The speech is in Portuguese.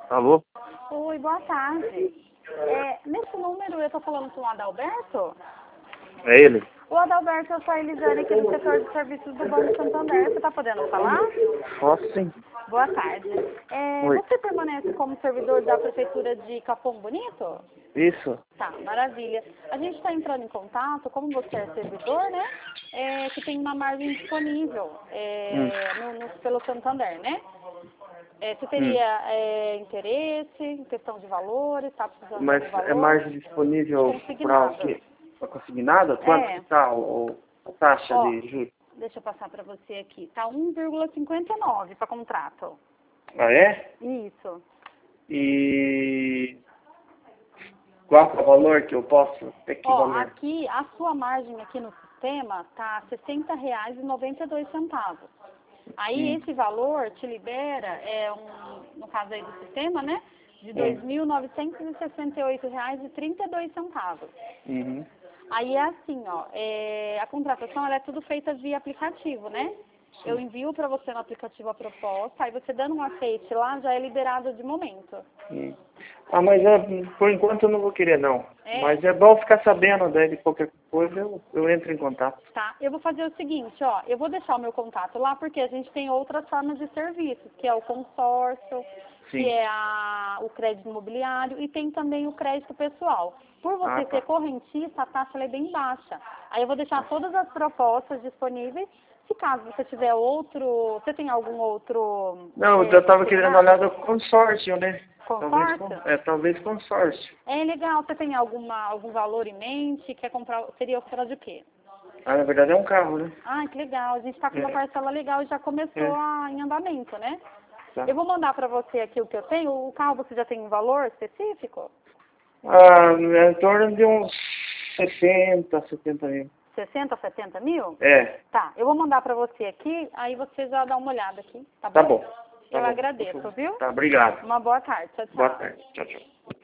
Alô? Oi, boa tarde. Nesse número eu tô falando com o Adalberto? É ele? O Adalberto, eu sou a Elisane aqui do setor de serviços do Banco Santander. Você tá podendo falar? Posso sim. Boa tarde. Oi. Você permanece como servidor da Prefeitura de Capão Bonito? Isso? Tá, maravilha. A gente está entrando em contato, como você é servidor, né? Que tem uma margem disponível pelo Santander, né? Você teria interesse em questão de valores, está precisando Mas de valor? é margem disponível para o Consignado. quê? Para consignado? Quanto que tá a taxa Ó, de juros? deixa eu passar para você aqui. Tá 1,59 para contrato. Ah, é? Isso. E qual que é o valor que eu posso ter que valor? Aqui, a sua margem aqui no sistema tá R$ 60,92. Aí esse valor te libera, no caso aí do sistema, né? De R$ 2.968,32. Uhum. Aí é assim, a contratação ela é tudo feita via aplicativo, né? Sim. Eu envio para você no aplicativo a proposta, aí você dando um aceite lá, já é liberado de momento. Ah, mas por enquanto eu não vou querer não. Mas é bom ficar sabendo, daí de qualquer coisa eu entro em contato. Tá, eu vou fazer o seguinte, eu vou deixar o meu contato lá, porque a gente tem outras formas de serviços, que é o consórcio, Sim. que é o crédito imobiliário e tem também o crédito pessoal. Por você ser correntista, a taxa ela é bem baixa. Aí eu vou deixar todas as propostas disponíveis. Se caso você tiver você tem algum outro... Não, eu estava querendo olhar do consórcio, né? Consórcio? Talvez consórcio. É legal, você tem algum valor em mente? Quer comprar, seria comprar de quê? Ah, na verdade é um carro, né? Ah, que legal. A gente está com uma parcela legal e já começou em andamento, né? Tá. Eu vou mandar para você aqui o que eu tenho. O carro você já tem um valor específico? Ah, é em torno de uns 60, 70 mil. 60, 70 mil? É. Tá, eu vou mandar para você aqui, aí você já dá uma olhada aqui, tá bom? Tá bom. Eu agradeço, viu? Tá, obrigado. Uma boa tarde. Tchau, tchau. Boa tarde. Tchau, tchau.